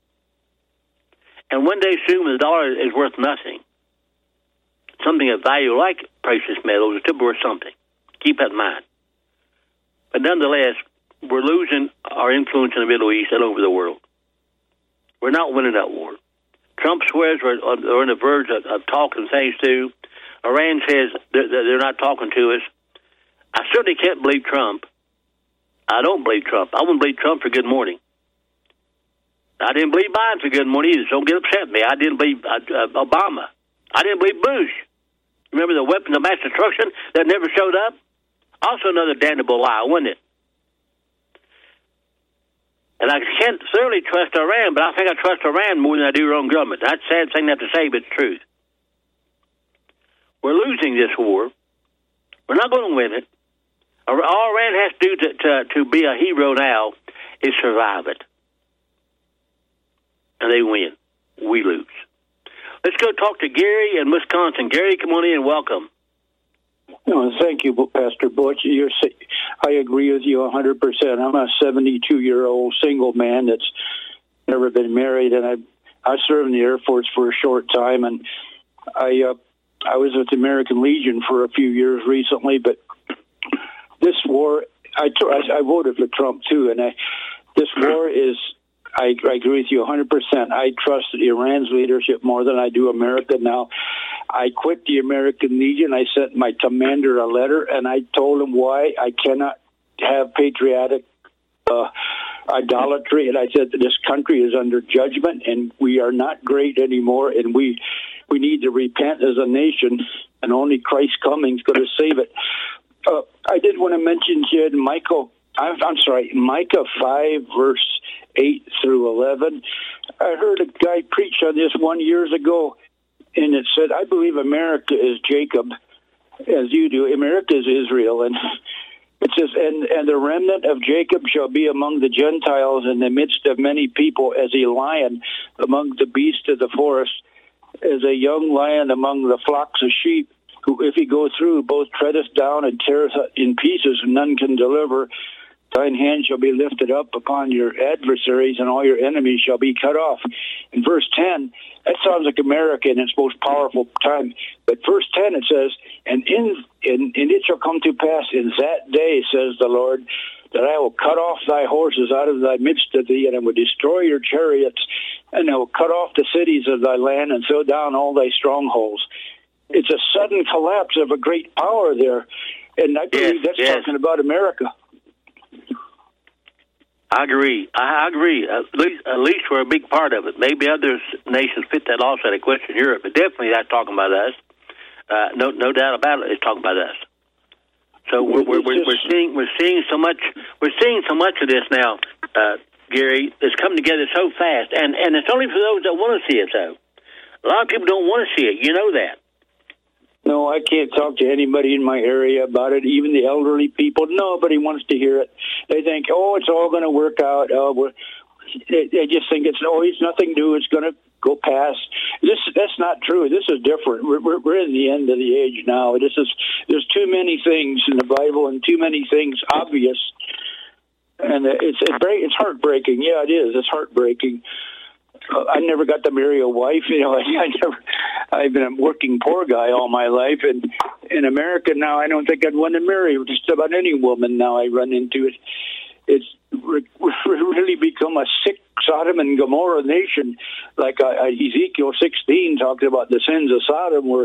And one day soon, when the dollar is worth nothing, something of value like precious metals is still worth something. Keep that in mind. But nonetheless, we're losing our influence in the Middle East and over the world. We're not winning that war. Trump swears we're on the verge of talking things to. Iran says they're not talking to us. I certainly can't believe Trump. I don't believe Trump. I wouldn't believe Trump for good morning. I didn't believe Biden for good morning either, so don't get upset with me. I didn't believe Obama. I didn't believe Bush. Remember the weapons of mass destruction that never showed up? Also another damnable lie, wasn't it? And I can't thoroughly trust Iran, but I think I trust Iran more than I do our own government. That's a sad thing to have to say, but it's true. We're losing this war. We're not going to win it. All Iran has to do to be a hero now is survive it. And they win. We lose. Let's go talk to Gary in Wisconsin. Gary, come on in and welcome. No, thank you, Pastor Butch. I agree with you 100%. I'm a 72-year-old single man that's never been married, and I served in the Air Force for a short time, and I was with the American Legion for a few years recently. But this war, I voted for Trump too, and this war is. I agree with you 100%. I trust Iran's leadership more than I do America now. I quit the American Legion. I sent my commander a letter, and I told him why I cannot have patriotic idolatry. And I said that this country is under judgment, and we are not great anymore, and we need to repent as a nation, and only Christ's coming is going to save it. I did want to mention, Jed, Micah 5, verse 8 through 11. I heard a guy preach on this 1 year ago, and it said, I believe America is Jacob, as you do. America is Israel. And it says, and the remnant of Jacob shall be among the Gentiles in the midst of many people, as a lion among the beasts of the forest, as a young lion among the flocks of sheep, who, if he go through, both treadeth down and teareth in pieces, and none can deliver. Thine hand shall be lifted up upon your adversaries, and all your enemies shall be cut off. In verse 10, that sounds like America in its most powerful time. But verse 10, it says, and it shall come to pass in that day, says the Lord, that I will cut off thy horses out of thy midst of thee, and I will destroy your chariots, and I will cut off the cities of thy land, and throw down all thy strongholds. It's a sudden collapse of a great power there, and I believe that's talking about America. I agree. At least we're a big part of it. Maybe other nations fit that also, that question Europe, but definitely that's talking about us. No doubt about it. It's talking about us. So we're seeing so much of this now, Gary. It's coming together so fast, and it's only for those that want to see it. Though a lot of people don't want to see it. You know that. No, I can't talk to anybody in my area about it, even the elderly people. Nobody wants to hear it. They think, it's all going to work out. They just think it's nothing new. It's going to go past. That's not true. This is different. We're in the end of the age now. There's too many things in the Bible and too many things obvious. And it's heartbreaking. Yeah, it is. It's heartbreaking. I never got to marry a wife. I've been a working poor guy all my life, and in America now, I don't think I'd want to marry just about any woman. Now I run into it. It's really become a sick Sodom and Gomorrah nation, like Ezekiel 16 talked about the sins of Sodom, where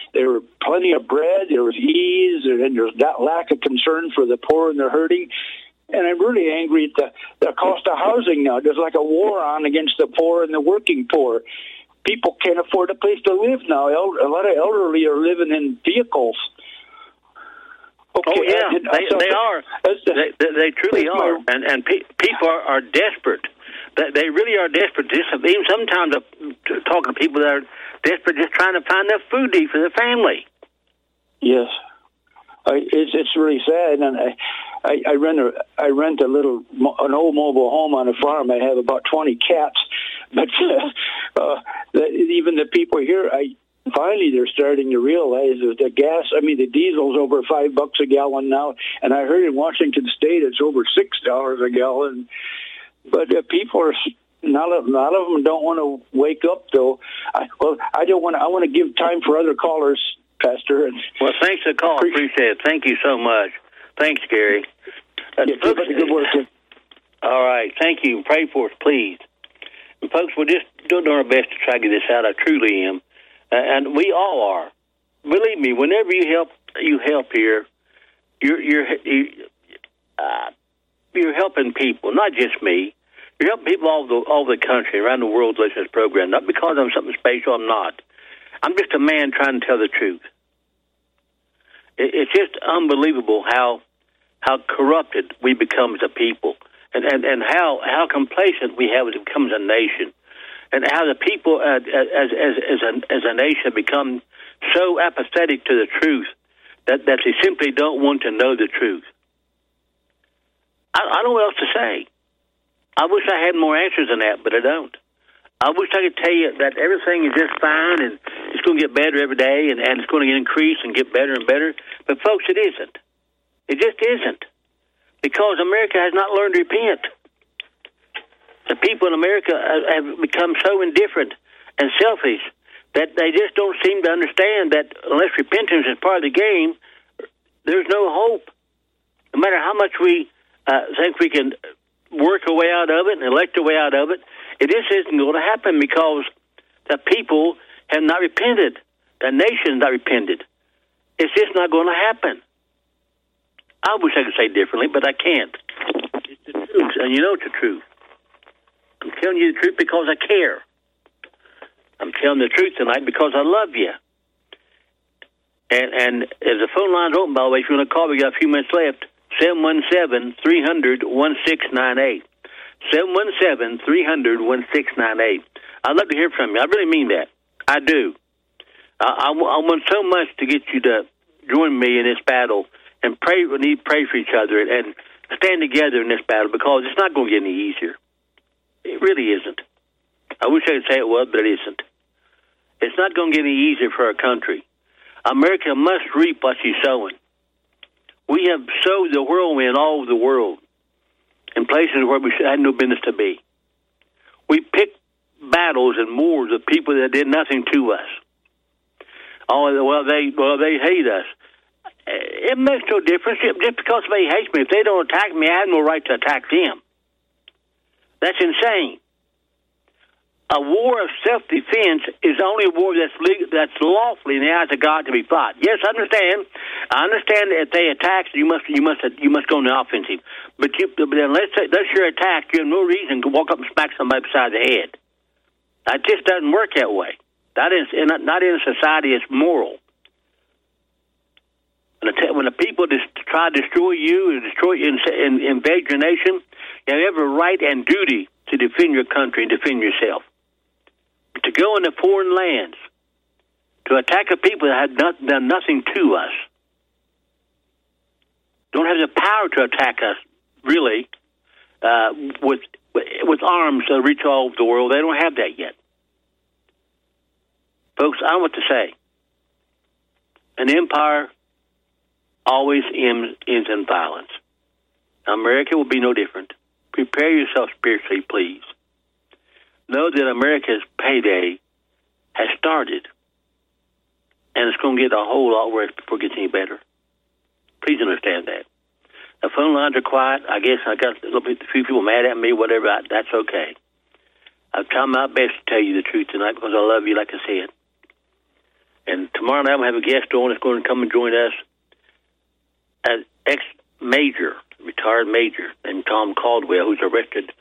there were plenty of bread, there was ease, and there's that lack of concern for the poor and the hurting. And I'm really angry at the cost of housing now. There's like a war on against the poor and the working poor. People can't afford a place to live now. A lot of elderly are living in vehicles. Okay, oh, yeah, they are. They truly are. And people are desperate. They really are desperate. Even sometimes talking to people that are desperate, just trying to find enough food to eat for their family. Yes, it's really sad. And I rent an old mobile home on a farm. I have about 20 cats, but even the people here, finally they're starting to realize that the gas. I mean, the diesel's over $5 a gallon now, and I heard in Washington State it's over $6 a gallon. But people are not of them don't want to wake up though. I don't want. I want to give time for other callers, Pastor. Well, thanks for the call. Appreciate it. Thank you so much. Thanks, Gary. Keep up the good work. All right. Thank you. Pray for us, please. And folks, we're just doing our best to try to get this out. I truly am. And we all are. Believe me, whenever you help here, you're helping people, not just me. You're helping people all over the country, around the world, listening to this program. Not because I'm something special, I'm not. I'm just a man trying to tell the truth. It's just unbelievable how corrupted we become as a people, and how complacent we have as it becomes a nation, and how the people as a nation have become so apathetic to the truth that they simply don't want to know the truth. I don't know what else to say. I wish I had more answers than that, but I don't. I wish I could tell you that everything is just fine and it's going to get better every day and it's going to increase and get better and better. But, folks, it isn't. It just isn't. Because America has not learned to repent. The people in America have become so indifferent and selfish that they just don't seem to understand that unless repentance is part of the game, there's no hope. No matter how much we think we can work a way out of it and elect a way out of it, it just isn't going to happen because the people have not repented. The nation has not repented. It's just not going to happen. I wish I could say differently, but I can't. It's the truth, and you know it's the truth. I'm telling you the truth because I care. I'm telling the truth tonight because I love you. And as the phone line's open, by the way, if you want to call, we got a few minutes left. 717-300-1698. 717-300-1698. I'd love to hear from you. I really mean that. I do. I want so much to get you to join me in this battle and pray. We need to pray for each other and stand together in this battle because it's not going to get any easier. It really isn't. I wish I could say it was, but it isn't. It's not going to get any easier for our country. America must reap what she's sowing. We have sowed the whirlwind all over the world in places where we had no business to be. We picked battles and wars of people that did nothing to us. Oh, well, they hate us. It makes no difference. Just because somebody hates me, if they don't attack me, I have no right to attack them. That's insane. A war of self-defense is the only war that's lawfully in the eyes of God to be fought. Yes, I understand. I understand that if they attack, you must go on the offensive. But unless you're attacked, you have no reason to walk up and smack somebody beside the head. That just doesn't work that way. Not in a society that's moral. When the people try to destroy you and invade your nation, you have every right and duty to defend your country and defend yourself. To go into foreign lands, to attack a people that have done nothing to us, don't have the power to attack us, really, with arms that reach all over the world. They don't have that yet. Folks, I know what to say. An empire always ends in violence. America will be no different. Prepare yourself spiritually, please. Know that America's payday has started, and it's going to get a whole lot worse before it gets any better. Please understand that. The phone lines are quiet. I guess I got a few people mad at me, whatever. That's okay. I've tried my best to tell you the truth tonight because I love you, like I said. And tomorrow night I'm going to have a guest on that's going to come and join us, an ex-major, retired major, named Tom Caldwell, who's arrested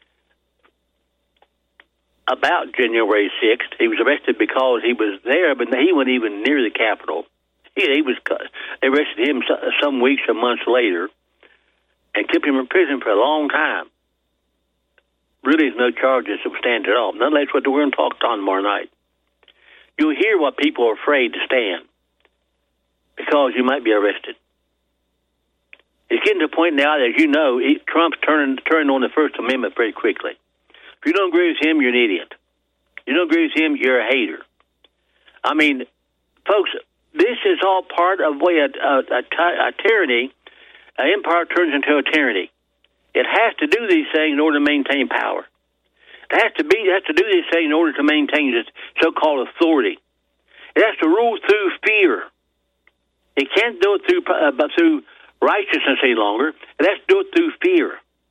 about January 6th. He was arrested because he was there, but he wasn't even near the Capitol. They arrested him some weeks or months later and kept him in prison for a long time. Really, there's no charges substantial at all. Nonetheless, what we're going to talk on tomorrow night. You'll hear what people are afraid to stand because you might be arrested. It's getting to a point now that, as you know, Trump's turning on the First Amendment very quickly. If you don't agree with him, you're an idiot. You don't agree with him, you're a hater. I mean, folks, this is all part of the way a tyranny, an empire turns into a tyranny. It has to do these things in order to maintain power. It has to do these things in order to maintain this so-called authority. It has to rule through fear. It can't do it through righteousness any longer. It has to do it through fear.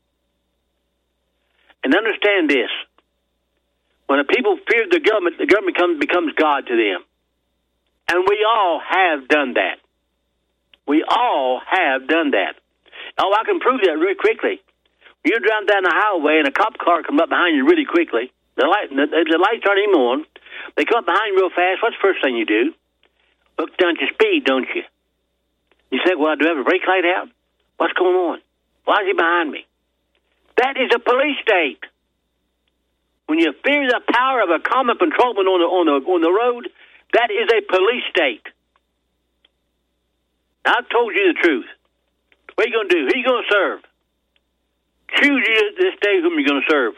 And understand this: when the people fear the government becomes God to them. And we all have done that. We all have done that. Oh, I can prove that really quickly. You drive down the highway and a cop car comes up behind you really quickly. The lights aren't even on. They come up behind you real fast. What's the first thing you do? Look down at your speed, don't you? You say, well, do I have a brake light out? What's going on? Why is he behind me? That is a police state. When you fear the power of a common patrolman on the road, that is a police state. Now, I've told you the truth. What are you going to do? Who are you going to serve? Choose you this day whom you're going to serve.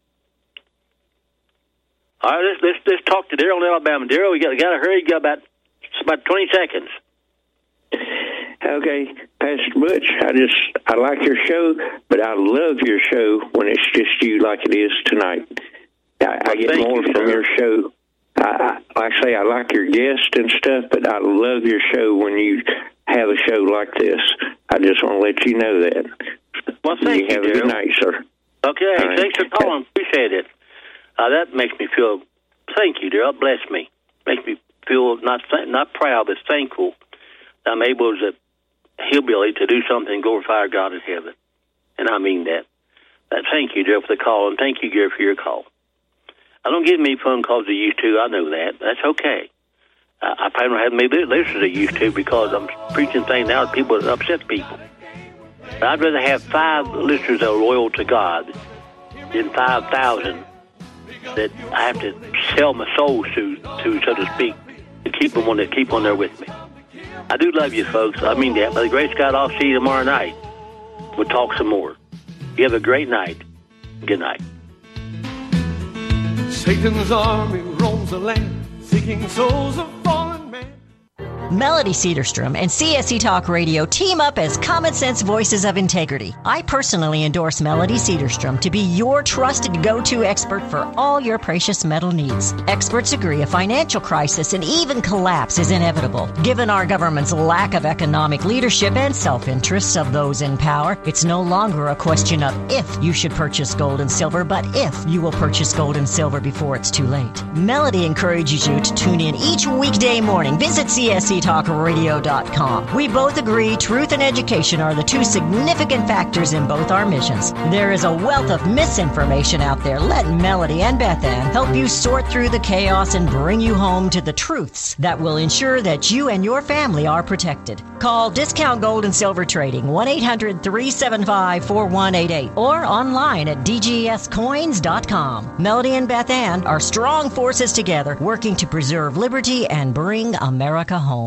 All right, let's talk to Daryl in Alabama. Daryl, we got to hurry. You got about 20 seconds. Okay, Pastor Butch, I like your show, but I love your show when it's just you like it is tonight. I get more from your show. Like I say, I like your guests and stuff, but I love your show when you have a show like this. I just want to let you know that. Well, thank you, have a good night, sir. Okay, right. Thanks for calling. Appreciate it. That makes me feel, thank you, dear. Bless me. Makes me feel not proud, but thankful that I'm able as a hillbilly to do something, glorify God in heaven. And I mean that. Thank you, dear, for the call, and thank you, Gary, for your call. I don't get many phone calls I used to. I know that. That's okay. I probably don't have many listeners I used to because I'm preaching things now that people that upset people. But I'd rather have 5 listeners that are loyal to God than 5,000 that I have to sell my soul to, so to speak, to keep on there with me. I do love you, folks. I mean that. By the grace of God, I'll see you tomorrow night. We'll talk some more. You have a great night. Good night. Satan's army roams the land, seeking souls of fallen men. Melody Cedarstrom and CSC Talk Radio team up as common sense voices of integrity. I personally endorse Melody Cedarstrom to be your trusted go-to expert for all your precious metal needs. Experts agree a financial crisis and even collapse is inevitable. Given our government's lack of economic leadership and self-interests of those in power, it's no longer a question of if you should purchase gold and silver, but if you will purchase gold and silver before it's too late. Melody encourages you to tune in each weekday morning. Visit CSCTalkRadio.com. We both agree truth and education are the 2 significant factors in both our missions. There is a wealth of misinformation out there. Let Melody and Beth Ann help you sort through the chaos and bring you home to the truths that will ensure that you and your family are protected. Call Discount Gold and Silver Trading 1-800-375-4188 or online at dgscoins.com. Melody and Beth Ann are strong forces together working to preserve liberty and bring America home.